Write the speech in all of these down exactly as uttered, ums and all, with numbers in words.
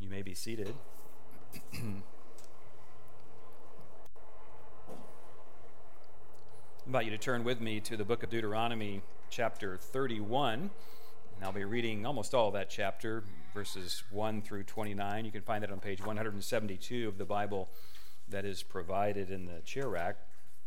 You may be seated. I invite you to turn with me to the book of Deuteronomy, chapter thirty-one. And I'll be reading almost all of that chapter, verses one through twenty-nine. You can find that on page one hundred seventy-two of the Bible that is provided in the chair rack.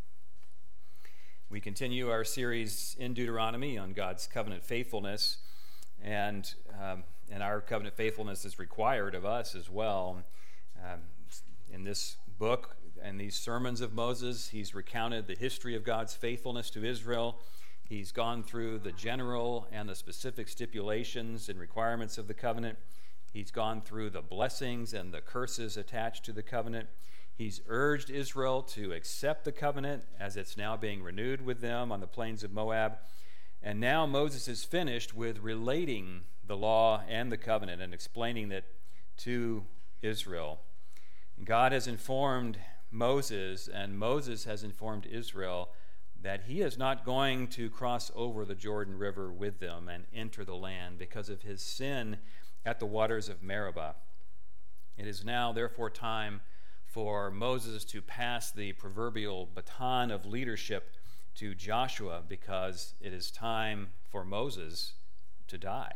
We continue our series in Deuteronomy on God's covenant faithfulness, and um, and our covenant faithfulness is required of us as well. Um, in this book and these sermons of Moses, he's recounted the history of God's faithfulness to Israel. He's gone through the general and the specific stipulations and requirements of the covenant. He's gone through the blessings and the curses attached to the covenant. He's urged Israel to accept the covenant as it's now being renewed with them on the plains of Moab. And now Moses is finished with relating the law and the covenant and explaining it to Israel. God has informed Moses, and Moses has informed Israel, that he is not going to cross over the Jordan River with them and enter the land because of his sin at the waters of Meribah. It is now, therefore, time for Moses to pass the proverbial baton of leadership to Joshua, because it is time for Moses to die.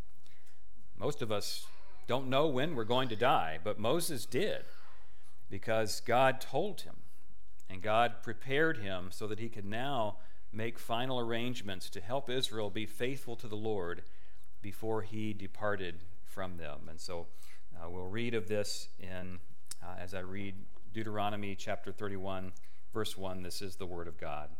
Most of us don't know when we're going to die, but Moses did, because God told him, and God prepared him so that he could now make final arrangements to help Israel be faithful to the Lord before he departed from them. And so uh, we'll read of this in uh, as I read Deuteronomy chapter thirty-one, verse one. This is the word of God.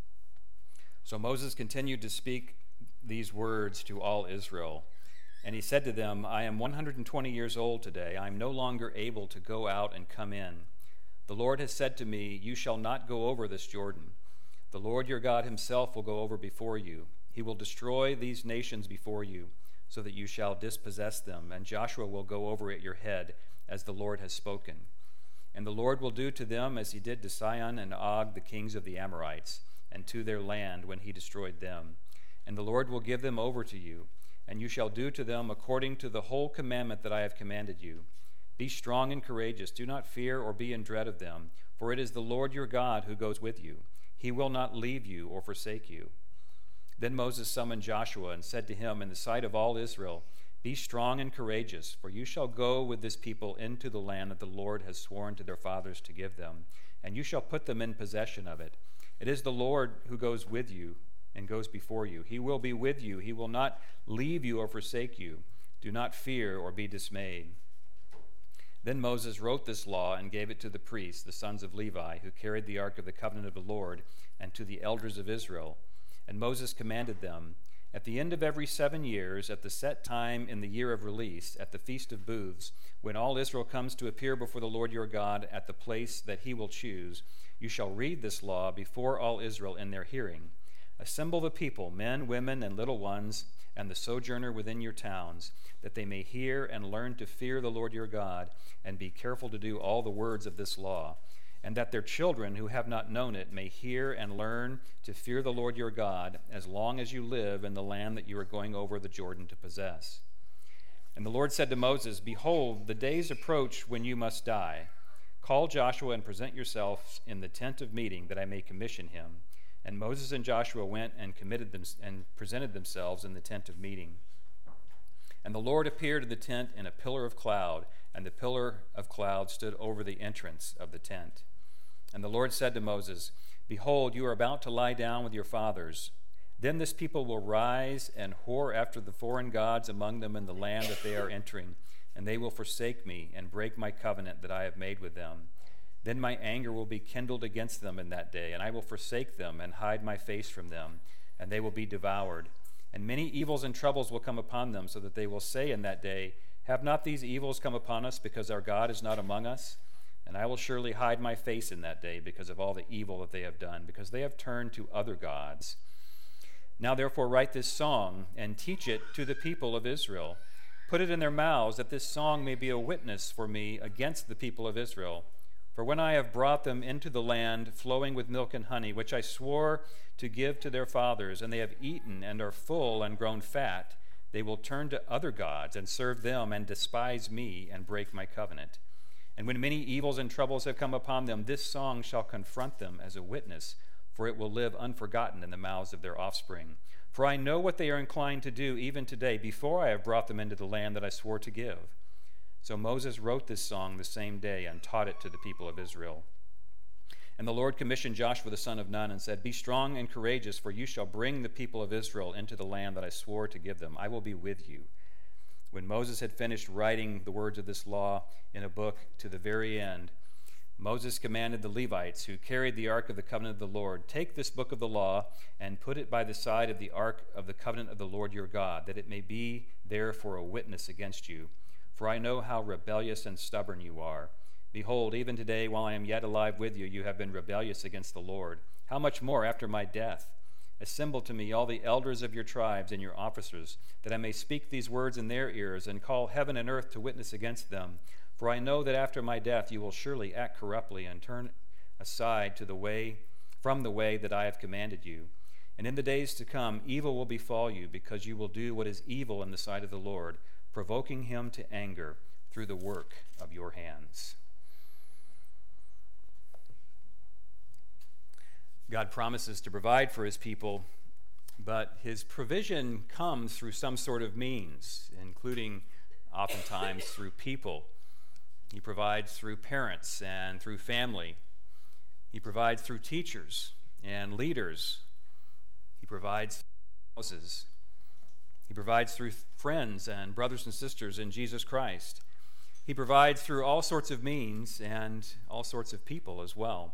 So Moses continued to speak these words to all Israel. And he said to them, I am one hundred twenty years old today. I am no longer able to go out and come in. The Lord has said to me, you shall not go over this Jordan. The Lord your God himself will go over before you. He will destroy these nations before you, so that you shall dispossess them, and Joshua will go over at your head, as the Lord has spoken. And the Lord will do to them as he did to Sihon and Og, the kings of the Amorites, and to their land when he destroyed them. And the Lord will give them over to you, and you shall do to them according to the whole commandment that I have commanded you. Be strong and courageous. Do not fear or be in dread of them, for it is the Lord your God who goes with you. He will not leave you or forsake you. Then Moses summoned Joshua and said to him in the sight of all Israel, be strong and courageous, for you shall go with this people into the land that the Lord has sworn to their fathers to give them, and you shall put them in possession of it. It is the Lord who goes with you and goes before you. He will be with you. He will not leave you or forsake you. Do not fear or be dismayed. Then Moses wrote this law and gave it to the priests, the sons of Levi, who carried the ark of the covenant of the Lord, and to the elders of Israel. And Moses commanded them, at the end of every seven years, at the set time in the year of release, at the Feast of Booths, when all Israel comes to appear before the Lord your God at the place that he will choose, you shall read this law before all Israel in their hearing. Assemble the people, men, women, and little ones, and the sojourner within your towns, that they may hear and learn to fear the Lord your God, and be careful to do all the words of this law, and that their children who have not known it may hear and learn to fear the Lord your God, as long as you live in the land that you are going over the Jordan to possess. And the Lord said to Moses, behold, the days approach when you must die. Call Joshua and present yourselves in the tent of meeting, that I may commission him. And Moses and Joshua went and committed them and presented themselves in the tent of meeting. And the Lord appeared in the tent in a pillar of cloud, and the pillar of cloud stood over the entrance of the tent. And the Lord said to Moses, behold, you are about to lie down with your fathers. Then this people will rise and whore after the foreign gods among them in the land that they are entering, and they will forsake me and break my covenant that I have made with them. Then my anger will be kindled against them in that day, and I will forsake them and hide my face from them, and they will be devoured. And many evils and troubles will come upon them, so that they will say in that day, have not these evils come upon us because our God is not among us? And I will surely hide my face in that day because of all the evil that they have done, because they have turned to other gods. Now therefore write this song and teach it to the people of Israel. Put it in their mouths, that this song may be a witness for me against the people of Israel. For when I have brought them into the land flowing with milk and honey, which I swore to give to their fathers, and they have eaten and are full and grown fat, they will turn to other gods and serve them and despise me and break my covenant. And when many evils and troubles have come upon them, this song shall confront them as a witness, for it will live unforgotten in the mouths of their offspring. For I know what they are inclined to do even today, before I have brought them into the land that I swore to give. So Moses wrote this song the same day and taught it to the people of Israel. And the Lord commissioned Joshua the son of Nun and said, Be strong and courageous, for you shall bring the people of Israel into the land that I swore to give them. I will be with you. When Moses had finished writing the words of this law in a book to the very end, Moses commanded the Levites who carried the ark of the covenant of the Lord, Take this book of the law and put it by the side of the ark of the covenant of the Lord your God, that it may be there for a witness against you. For I know how rebellious and stubborn you are. Behold, even today, while I am yet alive with you, you have been rebellious against the Lord. How much more after my death? Assemble to me all the elders of your tribes and your officers, that I may speak these words in their ears and call heaven and earth to witness against them. For I know that after my death you will surely act corruptly and turn aside to the way from the way that I have commanded you. And in the days to come evil will befall you, because you will do what is evil in the sight of the Lord, provoking him to anger through the work of your hands. God promises to provide for his people, but his provision comes through some sort of means, including oftentimes through people. He provides through parents and through family. He provides through teachers and leaders. He provides through houses. He provides through friends and brothers and sisters in Jesus Christ. He provides through all sorts of means and all sorts of people as well.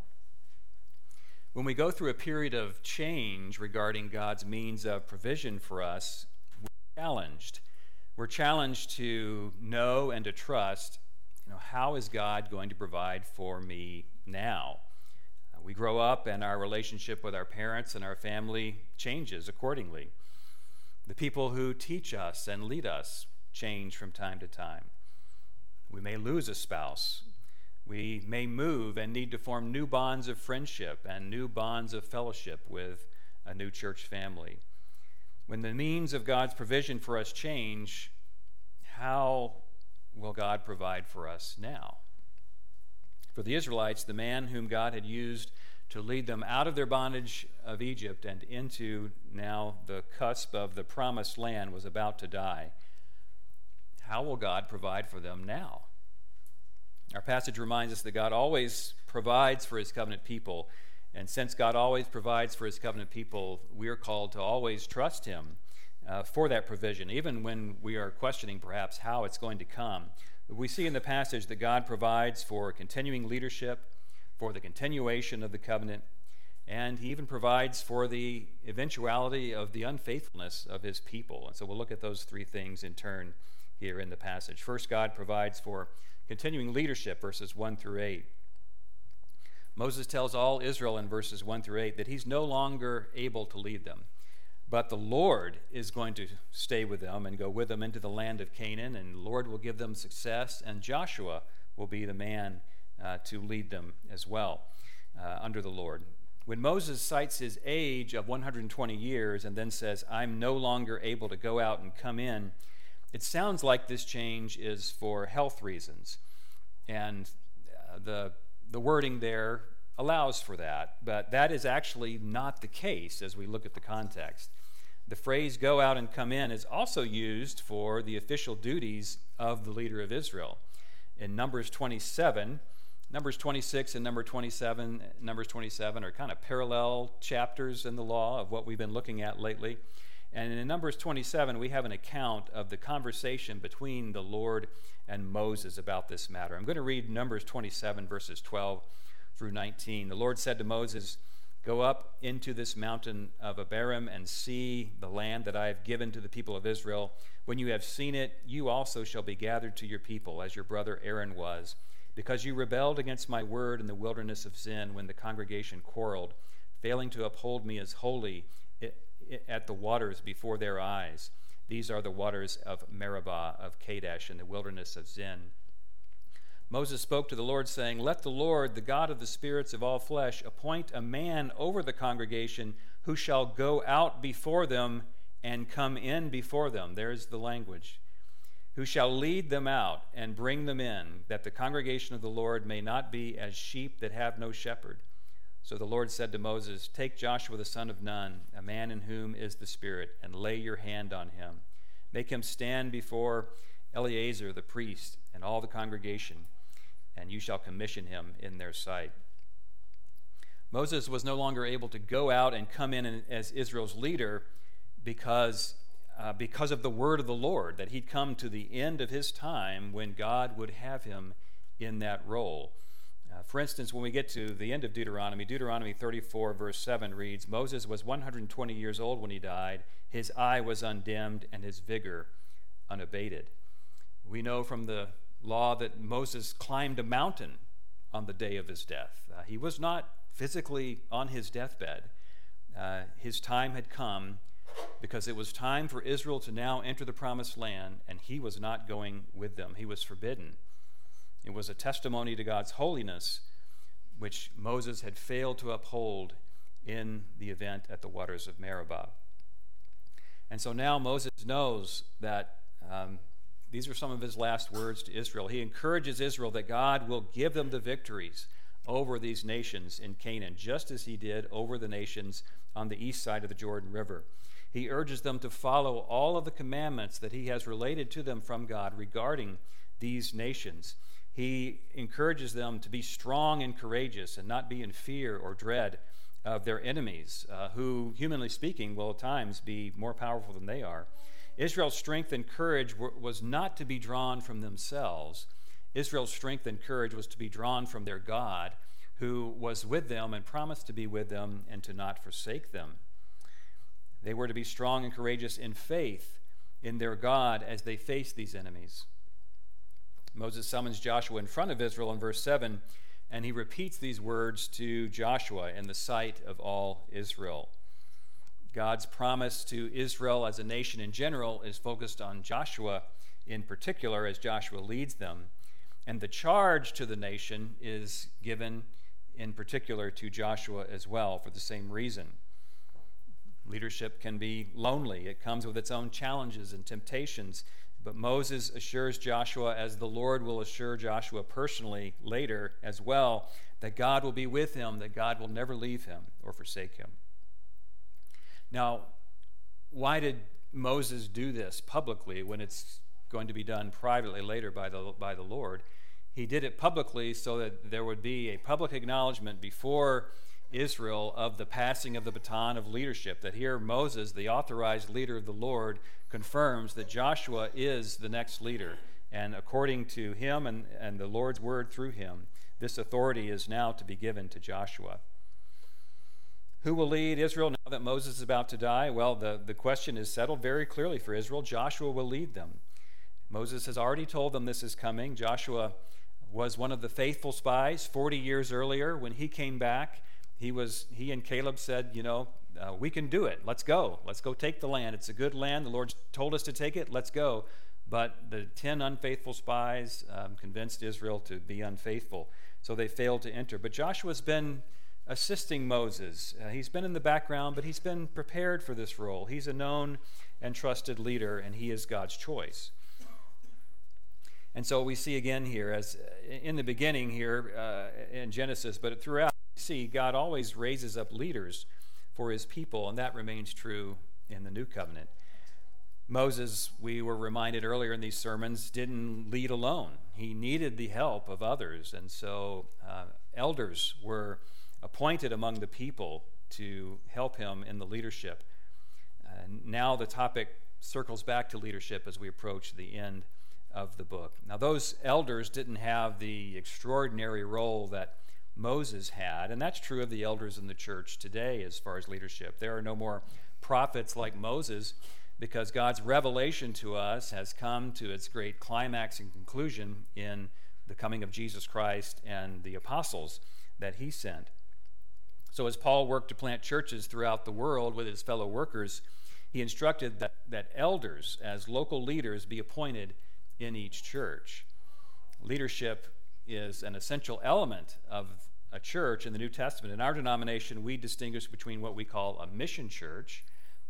When we go through a period of change regarding God's means of provision for us, we're challenged. We're challenged to know and to trust, you know, how is God going to provide for me now? Uh, we grow up and our relationship with our parents and our family changes accordingly. The people who teach us and lead us change from time to time. We may lose a spouse. We may move and need to form new bonds of friendship and new bonds of fellowship with a new church family. When the means of God's provision for us change, how will God provide for us now? For the Israelites, the man whom God had used to lead them out of their bondage of Egypt and into now the cusp of the promised land was about to die. How will God provide for them now? Our passage reminds us that God always provides for his covenant people, and since God always provides for his covenant people, we are called to always trust him uh, for that provision, even when we are questioning perhaps how it's going to come. We see in the passage that God provides for continuing leadership, for the continuation of the covenant, and he even provides for the eventuality of the unfaithfulness of his people. And so we'll look at those three things in turn here in the passage. First, God provides for continuing leadership, verses one through eight. Moses tells all Israel in verses one through eight that he's no longer able to lead them, but the Lord is going to stay with them and go with them into the land of Canaan, and the Lord will give them success, and Joshua will be the man uh, to lead them as well uh, under the Lord. When Moses cites his age of one hundred twenty years and then says, I'm no longer able to go out and come in, it sounds like this change is for health reasons, and uh, the the wording there allows for that, but that is actually not the case as we look at the context. The phrase go out and come in is also used for the official duties of the leader of Israel. In Numbers twenty-seven, Numbers twenty-six and number twenty-seven, Numbers twenty-seven are kind of parallel chapters in the law of what we've been looking at lately. And in Numbers twenty-seven, we have an account of the conversation between the Lord and Moses about this matter. I'm going to read Numbers twenty-seven, verses twelve through nineteen. The Lord said to Moses, Go up into this mountain of Abarim and see the land that I have given to the people of Israel. When you have seen it, you also shall be gathered to your people, as your brother Aaron was, because you rebelled against my word in the wilderness of Zin when the congregation quarreled, failing to uphold me as holy at the waters before their eyes. These are the waters of Meribah, of Kadesh, in the wilderness of Zin. Moses spoke to the Lord, saying, Let the Lord, the God of the spirits of all flesh, appoint a man over the congregation who shall go out before them and come in before them. There's the language. Who shall lead them out and bring them in, that the congregation of the Lord may not be as sheep that have no shepherd. So the Lord said to Moses, take Joshua the son of Nun, a man in whom is the Spirit, and lay your hand on him. Make him stand before Eleazar the priest and all the congregation, and you shall commission him in their sight. Moses was no longer able to go out and come in as Israel's leader because, uh, because of the word of the Lord, that he'd come to the end of his time when God would have him in that role. Uh, for instance, when we get to the end of Deuteronomy, Deuteronomy thirty-four, verse seven reads, Moses was one hundred twenty years old when he died. His eye was undimmed and his vigor unabated. We know from the law that Moses climbed a mountain on the day of his death. Uh, he was not physically on his deathbed. Uh, his time had come because it was time for Israel to now enter the promised land, and he was not going with them. He was forbidden. It was a testimony to God's holiness, which Moses had failed to uphold in the event at the waters of Meribah. And so now Moses knows that um, these are some of his last words to Israel. He encourages Israel that God will give them the victories over these nations in Canaan, just as he did over the nations on the east side of the Jordan River. He urges them to follow all of the commandments that he has related to them from God regarding these nations. He encourages them to be strong and courageous and not be in fear or dread of their enemies, uh, who, humanly speaking, will at times be more powerful than they are. Israel's strength and courage were, was not to be drawn from themselves. Israel's strength and courage was to be drawn from their God, who was with them and promised to be with them and to not forsake them. They were to be strong and courageous in faith in their God as they faced these enemies. Moses summons Joshua in front of Israel in verse seven, and he repeats these words to Joshua in the sight of all Israel. God's promise to Israel as a nation in general is focused on Joshua in particular as Joshua leads them. And the charge to the nation is given in particular to Joshua as well for the same reason. Leadership can be lonely. It comes with its own challenges and temptations. But Moses assures Joshua, as the Lord will assure Joshua personally later as well, that God will be with him, that God will never leave him or forsake him. Now, why did Moses do this publicly when it's going to be done privately later by the, by the Lord? He did it publicly so that there would be a public acknowledgement before Israel of the passing of the baton of leadership, that here Moses, the authorized leader of the Lord, confirms that Joshua is the next leader. And according to him and, and the Lord's word through him, this authority is now to be given to Joshua. Who will lead Israel now that Moses is about to die? Well, the, the question is settled very clearly for Israel. Joshua will lead them. Moses has already told them this is coming. Joshua was one of the faithful spies forty years earlier. When he came back, he was he and Caleb said, you know, uh, we can do it. Let's go. Let's go take the land. It's a good land. The Lord told us to take it. Let's go. But the ten unfaithful spies um, convinced Israel to be unfaithful, so they failed to enter. But Joshua's been assisting Moses. Uh, he's been in the background, but he's been prepared for this role. He's a known and trusted leader, and he is God's choice. And so we see again here, as in the beginning here uh, in Genesis, but throughout, we see God always raises up leaders for his people, and that remains true in the New Covenant. Moses, we were reminded earlier in these sermons, didn't lead alone. He needed the help of others, and so uh, elders were appointed among the people to help him in the leadership. Uh, now the topic circles back to leadership as we approach the end of the book. Now, those elders didn't have the extraordinary role that Moses had, and that's true of the elders in the church today as far as leadership. There are no more prophets like Moses because God's revelation to us has come to its great climax and conclusion in the coming of Jesus Christ and the apostles that he sent. So as Paul worked to plant churches throughout the world with his fellow workers, he instructed that, that elders as local leaders be appointed in each church. Leadership is an essential element of a church in the New Testament. In our denomination, we distinguish between what we call a mission church,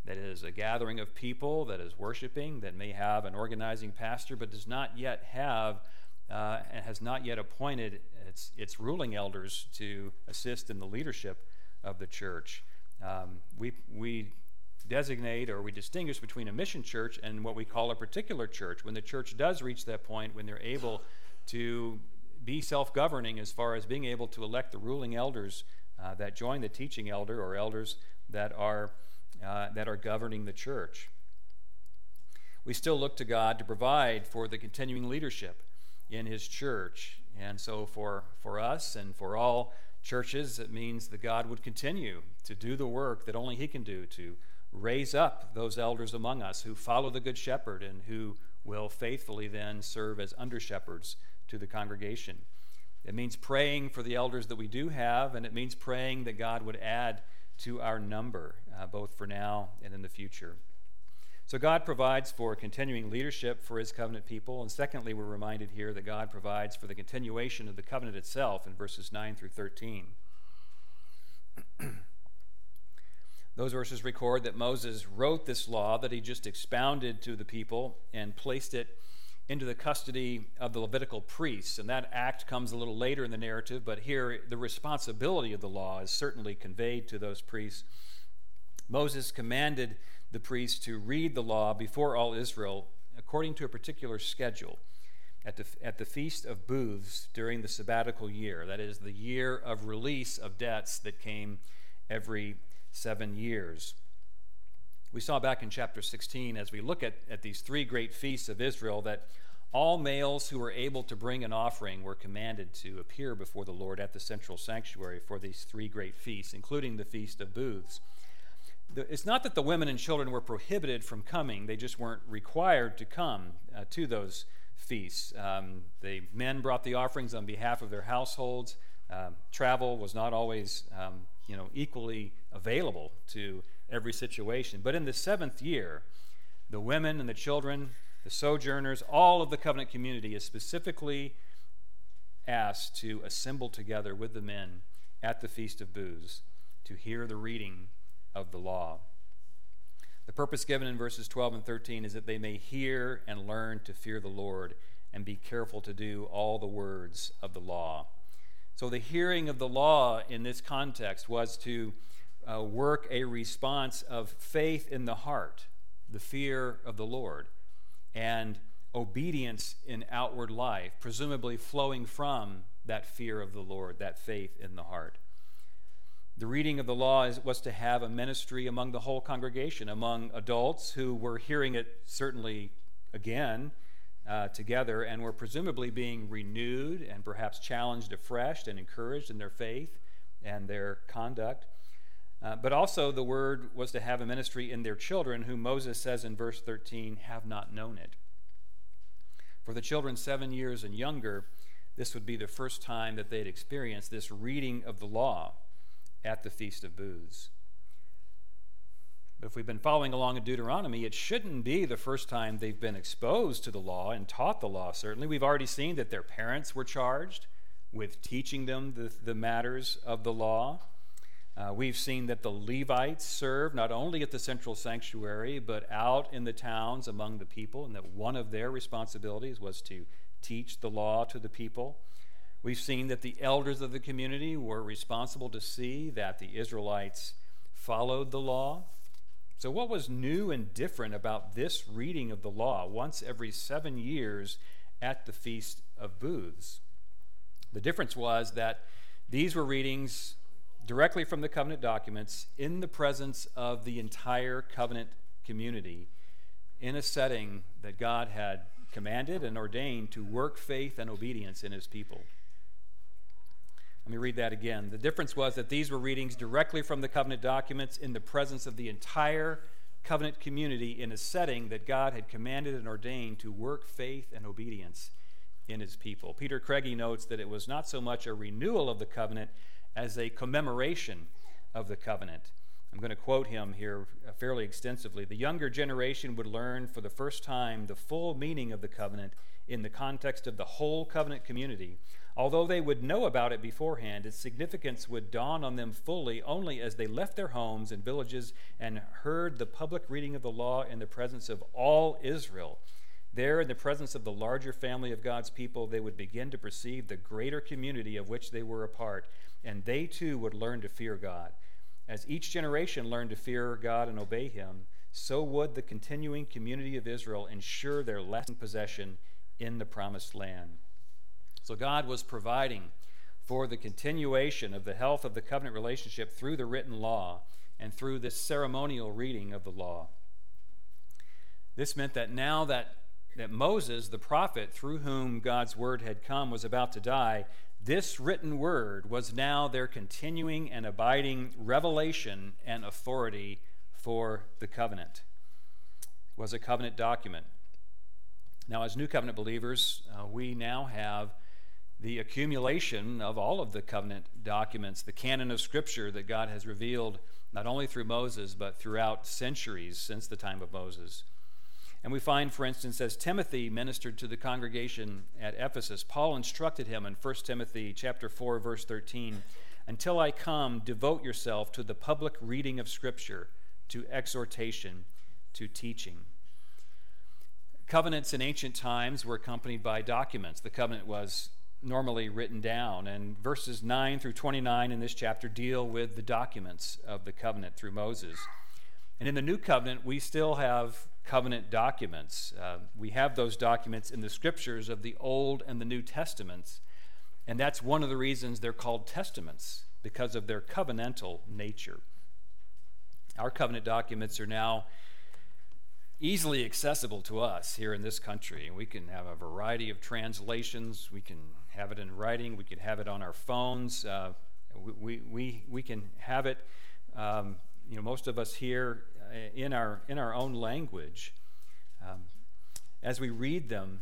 that is a gathering of people that is worshiping, that may have an organizing pastor, but does not yet have uh, and has not yet appointed its, its ruling elders to assist in the leadership of the church. Um, we, we designate or we distinguish between a mission church and what we call a particular church. When the church does reach that point, when they're able to be self-governing as far as being able to elect the ruling elders uh, that join the teaching elder or elders that are uh, that are governing the church. We still look to God to provide for the continuing leadership in his church. And so for, for us and for all churches, it means that God would continue to do the work that only he can do, to raise up those elders among us who follow the Good Shepherd and who will faithfully then serve as under-shepherds to the congregation. It means praying for the elders that we do have, and it means praying that God would add to our number, uh, both for now and in the future. So God provides for continuing leadership for his covenant people, and secondly, we're reminded here that God provides for the continuation of the covenant itself in verses nine through thirteen. Those verses record that Moses wrote this law that he just expounded to the people and placed it into the custody of the Levitical priests, and that act comes a little later in the narrative, but here the responsibility of the law is certainly conveyed to those priests. Moses commanded the priests to read the law before all Israel according to a particular schedule at the, at the Feast of Booths during the sabbatical year. That is the year of release of debts that came every seven years. We saw back in chapter sixteen, as we look at, at these three great feasts of Israel, that all males who were able to bring an offering were commanded to appear before the Lord at the central sanctuary for these three great feasts, including the Feast of Booths. The, it's not that the women and children were prohibited from coming, they just weren't required to come uh, to those feasts. Um, the men brought the offerings on behalf of their households. Um, travel was not always um, you know, equally available to every situation. But in the seventh year, the women and the children, the sojourners, all of the covenant community is specifically asked to assemble together with the men at the Feast of Booths to hear the reading of the law. The purpose given in verses twelve and thirteen is that they may hear and learn to fear the Lord and be careful to do all the words of the law. So the hearing of the law in this context was to Uh, work a response of faith in the heart, the fear of the Lord, and obedience in outward life, presumably flowing from that fear of the Lord, that faith in the heart. The reading of the law is, was to have a ministry among the whole congregation, among adults who were hearing it certainly again uh, together and were presumably being renewed and perhaps challenged afresh and encouraged in their faith and their conduct. Uh, but also the word was to have a ministry in their children, whom Moses says in verse thirteen, have not known it. For the children seven years and younger, this would be the first time that they'd experienced this reading of the law at the Feast of Booths. But if we've been following along in Deuteronomy, it shouldn't be the first time they've been exposed to the law and taught the law, certainly. We've already seen that their parents were charged with teaching them the, the matters of the law. Uh, we've seen that the Levites served not only at the central sanctuary, but out in the towns among the people, and that one of their responsibilities was to teach the law to the people. We've seen that the elders of the community were responsible to see that the Israelites followed the law. So what was new and different about this reading of the law once every seven years at the Feast of Booths? The difference was that these were readings directly from the covenant documents in the presence of the entire covenant community in a setting that God had commanded and ordained to work faith and obedience in his people. Let me read that again. The difference was that these were readings directly from the covenant documents in the presence of the entire covenant community in a setting that God had commanded and ordained to work faith and obedience in his people. Peter Craigie notes that it was not so much a renewal of the covenant as a commemoration of the covenant, I'm going to quote him here fairly extensively. The younger generation would learn for the first time the full meaning of the covenant in the context of the whole covenant community. Although they would know about it beforehand, its significance would dawn on them fully only as they left their homes and villages and heard the public reading of the law in the presence of all Israel. There, in the presence of the larger family of God's people, they would begin to perceive the greater community of which they were a part, and they too would learn to fear God. As each generation learned to fear God and obey him, so would the continuing community of Israel ensure their lasting possession in the promised land. So God was providing for the continuation of the health of the covenant relationship through the written law and through this ceremonial reading of the law. This meant that now that, that Moses, the prophet through whom God's word had come, was about to die, this written word was now their continuing and abiding revelation and authority for the covenant. It was a covenant document. Now, as New Covenant believers, uh, we now have the accumulation of all of the covenant documents, the canon of Scripture that God has revealed not only through Moses, but throughout centuries since the time of Moses. And we find, for instance, as Timothy ministered to the congregation at Ephesus, Paul instructed him in First Timothy chapter four, verse thirteen, "Until I come, devote yourself to the public reading of Scripture, to exhortation, to teaching." Covenants in ancient times were accompanied by documents. The covenant was normally written down, and verses nine through twenty-nine in this chapter deal with the documents of the covenant through Moses. And in the New Covenant, we still have covenant documents. Uh, we have those documents in the Scriptures of the Old and the New Testaments, and that's one of the reasons they're called testaments, because of their covenantal nature. Our covenant documents are now easily accessible to us here in this country. We can have a variety of translations. We can have it in writing. We can have it on our phones. Uh, we, we, we can have it, um, you know, most of us here in our, in our own language. Um, as we read them,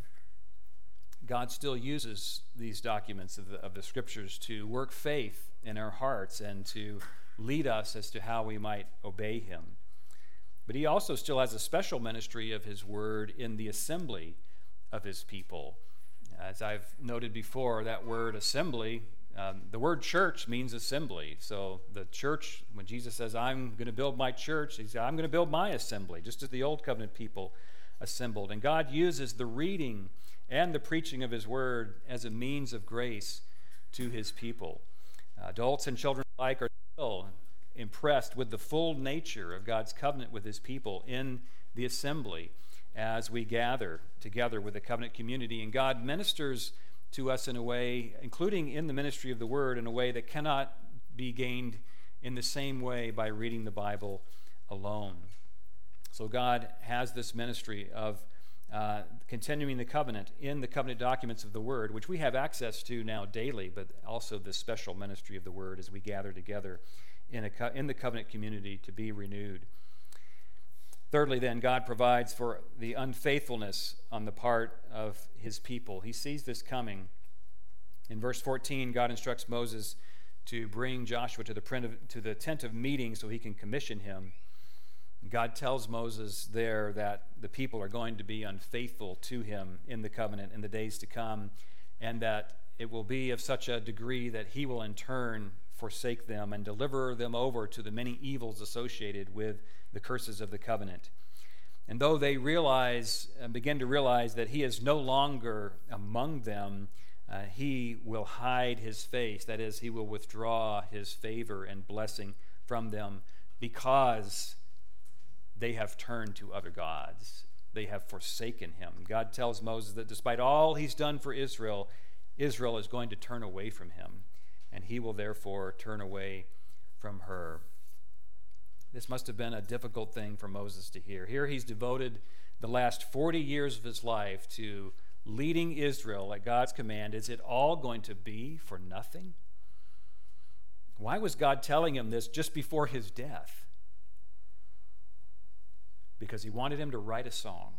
God still uses these documents of the, of the Scriptures to work faith in our hearts and to lead us as to how we might obey him. But he also still has a special ministry of his word in the assembly of his people. As I've noted before, that word assembly, um, the word church means assembly. So the church, when Jesus says, I'm going to build my church, he says, I'm going to build my assembly, just as the old covenant people assembled. And God uses the reading and the preaching of his word as a means of grace to his people. Uh, adults and children alike are still impressed with the full nature of God's covenant with his people in the assembly as we gather together with the covenant community. And God ministers to us in a way, including in the ministry of the word, in a way that cannot be gained in the same way by reading the Bible alone. So God has this ministry of uh, continuing the covenant in the covenant documents of the word, which we have access to now daily, but also this special ministry of the word as we gather together in, a co- in the covenant community to be renewed. Thirdly, then, God provides for the unfaithfulness on the part of his people. He sees this coming. In verse fourteen, God instructs Moses to bring Joshua to the, print of, to the tent of meeting so he can commission him. God tells Moses there that the people are going to be unfaithful to him in the covenant in the days to come, and that it will be of such a degree that he will in turn forsake them and deliver them over to the many evils associated with the curses of the covenant. And though they realize and begin to realize that he is no longer among them, uh, he will hide his face. That is, he will withdraw his favor and blessing from them because they have turned to other gods. They have forsaken him. God tells Moses that despite all he's done for Israel, Israel is going to turn away from him, and he will therefore turn away from her. This must have been a difficult thing for Moses to hear. Here he's devoted the last forty years of his life to leading Israel at God's command. Is it all going to be for nothing? Why was God telling him this just before his death? Because he wanted him to write a song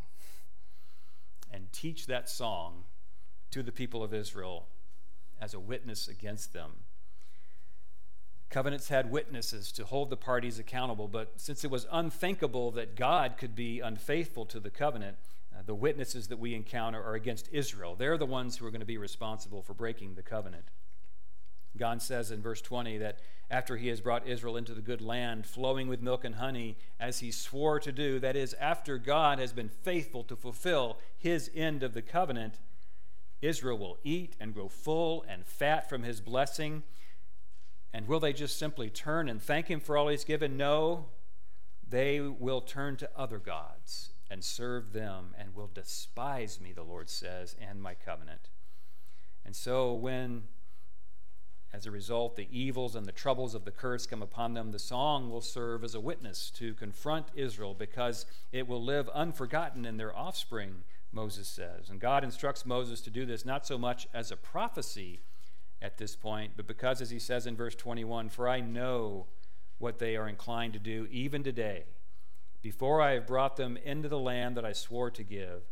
and teach that song to the people of Israel as a witness against them. Covenants had witnesses to hold the parties accountable, but since it was unthinkable that God could be unfaithful to the covenant, uh, the witnesses that we encounter are against Israel. They're the ones who are going to be responsible for breaking the covenant. God says in verse twenty that after he has brought Israel into the good land, flowing with milk and honey, as he swore to do, that is, after God has been faithful to fulfill his end of the covenant, Israel will eat and grow full and fat from his blessing. And will they just simply turn and thank him for all he's given? No, they will turn to other gods and serve them and will despise me, the Lord says, and my covenant. And so when, as a result, the evils and the troubles of the curse come upon them, the song will serve as a witness to confront Israel because it will live unforgotten in their offspring, Moses says. And God instructs Moses to do this not so much as a prophecy at this point, but because, as he says in verse twenty-one, for I know what they are inclined to do even today, before I have brought them into the land that I swore to give.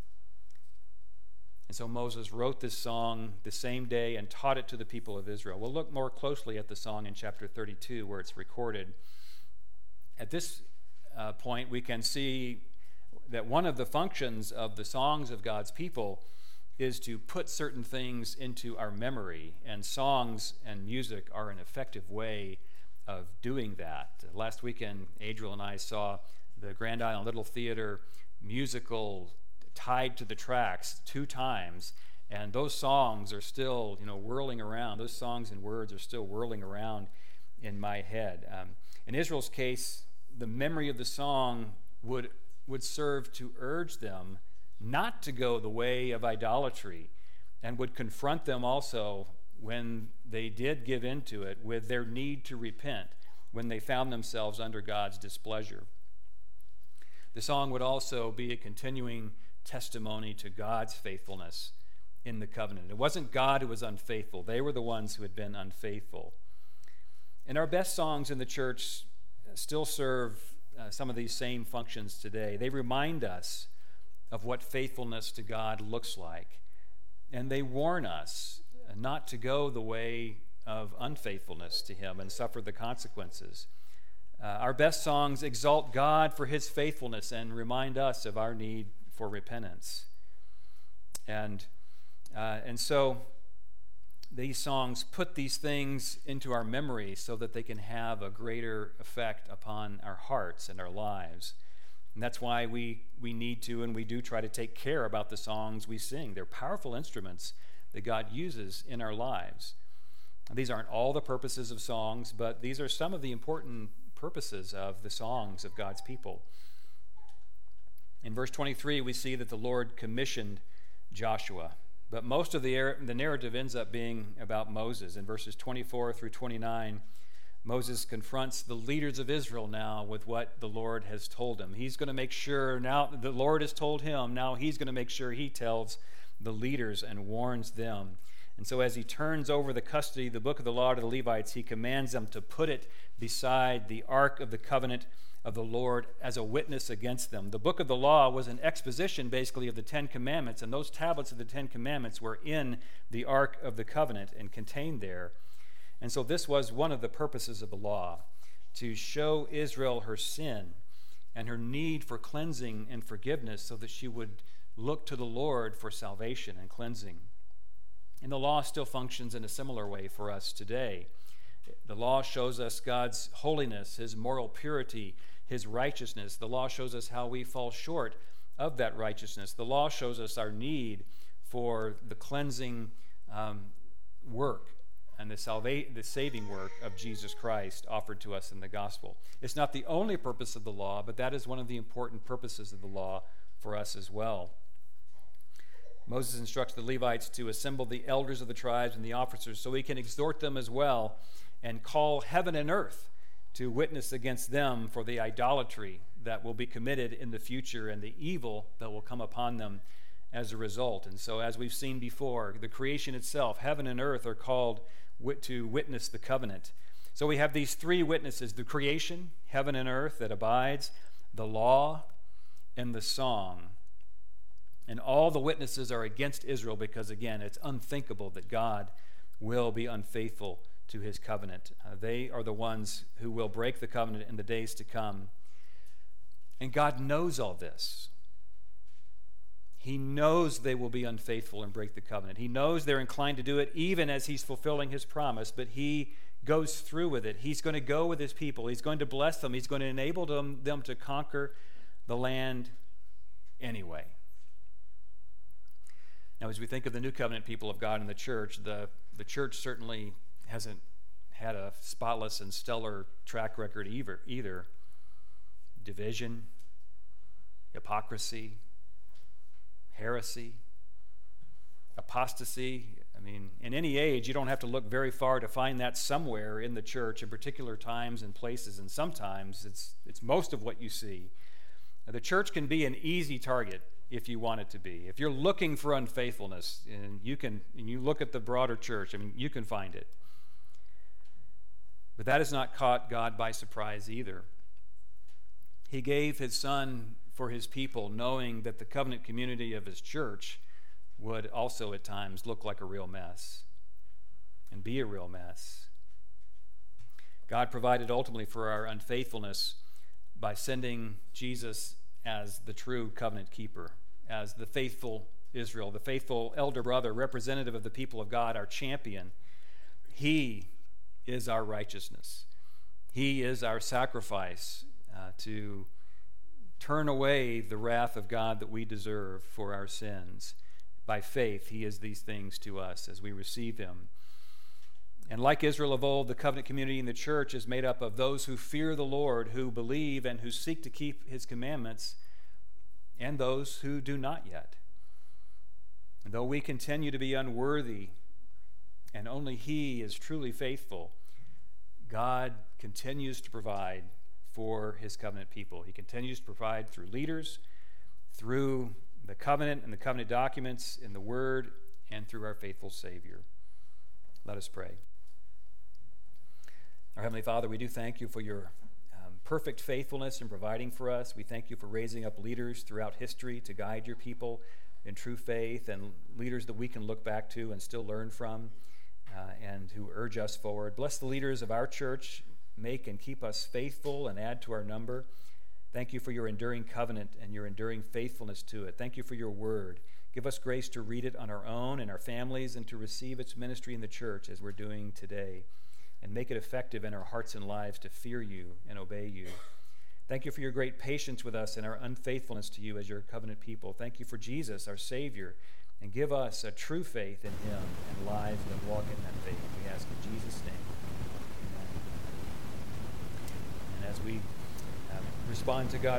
And so Moses wrote this song the same day and taught it to the people of Israel. We'll look more closely at the song in chapter thirty-two, where it's recorded. At this uh, point, we can see that one of the functions of the songs of God's people is to put certain things into our memory, and songs and music are an effective way of doing that. Last weekend, Adriel and I saw the Grand Island Little Theater musical Tied to the Tracks two times, and those songs are still, you know, whirling around. Those songs and words are still whirling around in my head. Um, in Israel's case, the memory of the song would would serve to urge them not to go the way of idolatry, and would confront them also when they did give into it with their need to repent when they found themselves under God's displeasure. The song would also be a continuing testimony to God's faithfulness in the covenant. It wasn't God who was unfaithful. They were the ones who had been unfaithful. And our best songs in the church still serve uh, some of these same functions today. They remind us of what faithfulness to God looks like. And they warn us not to go the way of unfaithfulness to him and suffer the consequences. Uh, our best songs exalt God for his faithfulness and remind us of our need for repentance. And, uh, and so these songs put these things into our memory so that they can have a greater effect upon our hearts and our lives. And that's why we, we need to and we do try to take care about the songs we sing. They're powerful instruments that God uses in our lives. These aren't all the purposes of songs, but these are some of the important purposes of the songs of God's people. In verse twenty-three, we see that the Lord commissioned Joshua, but most of the, the narrative ends up being about Moses. In verses twenty-four through twenty-nine, Moses confronts the leaders of Israel now with what the Lord has told him. He's going to make sure, now the Lord has told him, now he's going to make sure he tells the leaders and warns them. And so as he turns over the custody of the book of the law to the Levites, he commands them to put it beside the ark of the covenant of the Lord as a witness against them. The book of the law was an exposition basically of the Ten Commandments, and those tablets of the Ten Commandments were in the ark of the covenant and contained there. And so this was one of the purposes of the law, to show Israel her sin and her need for cleansing and forgiveness so that she would look to the Lord for salvation and cleansing. And the law still functions in a similar way for us today. The law shows us God's holiness, his moral purity, his righteousness. The law shows us how we fall short of that righteousness. The law shows us our need for the cleansing um, work and the, salva- the saving work of Jesus Christ offered to us in the gospel. It's not the only purpose of the law, but that is one of the important purposes of the law for us as well. Moses instructs the Levites to assemble the elders of the tribes and the officers so he can exhort them as well and call heaven and earth to witness against them for the idolatry that will be committed in the future and the evil that will come upon them as a result. And so, as we've seen before, the creation itself, heaven and earth, are called to witness the covenant. So we have these three witnesses: the creation, heaven and earth that abides, the law, and the song. And all the witnesses are against Israel because, again, it's unthinkable that God will be unfaithful to his covenant. Uh, they are the ones who will break the covenant in the days to come. And God knows all this. He knows they will be unfaithful and break the covenant. He knows they're inclined to do it even as he's fulfilling his promise, but he goes through with it. He's going to go with his people. He's going to bless them. He's going to enable them, them to conquer the land anyway. Now, as we think of the new covenant people of God in the church, the, the church certainly hasn't had a spotless and stellar track record either. either. Division, hypocrisy, heresy, apostasy. I mean, in any age, you don't have to look very far to find that somewhere in the church in particular times and places, and sometimes it's it's most of what you see. Now, the church can be an easy target if you want it to be. If you're looking for unfaithfulness, and you can, and you look at the broader church, I mean, you can find it. But that has not caught God by surprise either. He gave his son for his people, knowing that the covenant community of his church would also at times look like a real mess and be a real mess. God provided ultimately for our unfaithfulness by sending Jesus as the true covenant keeper, as the faithful Israel, the faithful elder brother, representative of the people of God, our champion. He is our righteousness. He is our sacrifice uh, to turn away the wrath of God that we deserve for our sins. By faith, he is these things to us as we receive him. And like Israel of old, the covenant community in the church is made up of those who fear the Lord, who believe and who seek to keep his commandments, and those who do not yet. And though we continue to be unworthy, and only he is truly faithful, God continues to provide for his covenant people. He continues to provide through leaders, through the covenant and the covenant documents in the Word, and through our faithful Savior. Let us pray. Our Heavenly Father, we do thank you for your um, perfect faithfulness in providing for us. We thank you for raising up leaders throughout history to guide your people in true faith, and leaders that we can look back to and still learn from, uh, and who urge us forward. Bless the leaders of our church. Make and keep us faithful and add to our number. Thank you for your enduring covenant and your enduring faithfulness to it. Thank you for your word. Give us grace to read it on our own and our families, and to receive its ministry in the church as we're doing today, and make it effective in our hearts and lives to fear you and obey you. Thank you for your great patience with us and our unfaithfulness to you as your covenant people. Thank you for Jesus, our Savior, and give us a true faith in him and lives that walk in that faith. We ask in Jesus' name. Amen. And as we uh, respond to God